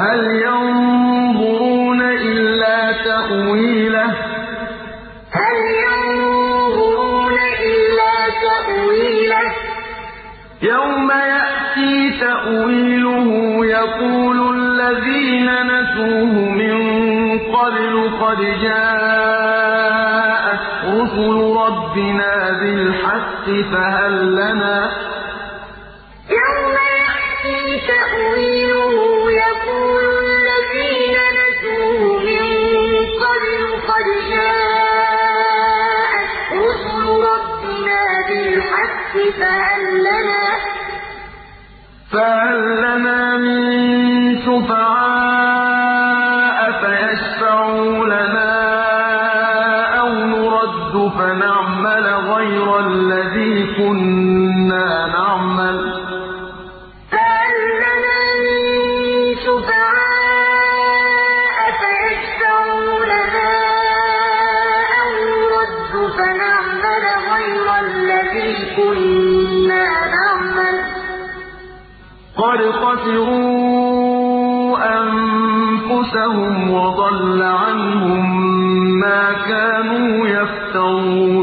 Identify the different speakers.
Speaker 1: هَلْ يَنظُرُونَ إِلَّا تَأْوِيلَهُ ۚ يَوْمَ يَأْتِي تَأْوِيلُهُ يَقُولُ الَّذِينَ نَسُوهُ مِن قَبْلُ قَدْ جَاءَتْ رُسُلُ رَبِّنَا بِالْحَقِّ فَهَل لَّنَا مِن شُفَعَاءَ فَيَشْفَعُوا لَنَا أَوْ نُرَدُّ فَنَعْمَلَ غَيْرَ الَّذِي كُنَّا نَعْمَلُ ۚ قَدْ خَسِرُوا أَنفُسَهُمْ وَضَلَّ عَنْهُم مَّا كَانُوا يَفْتَرُونَ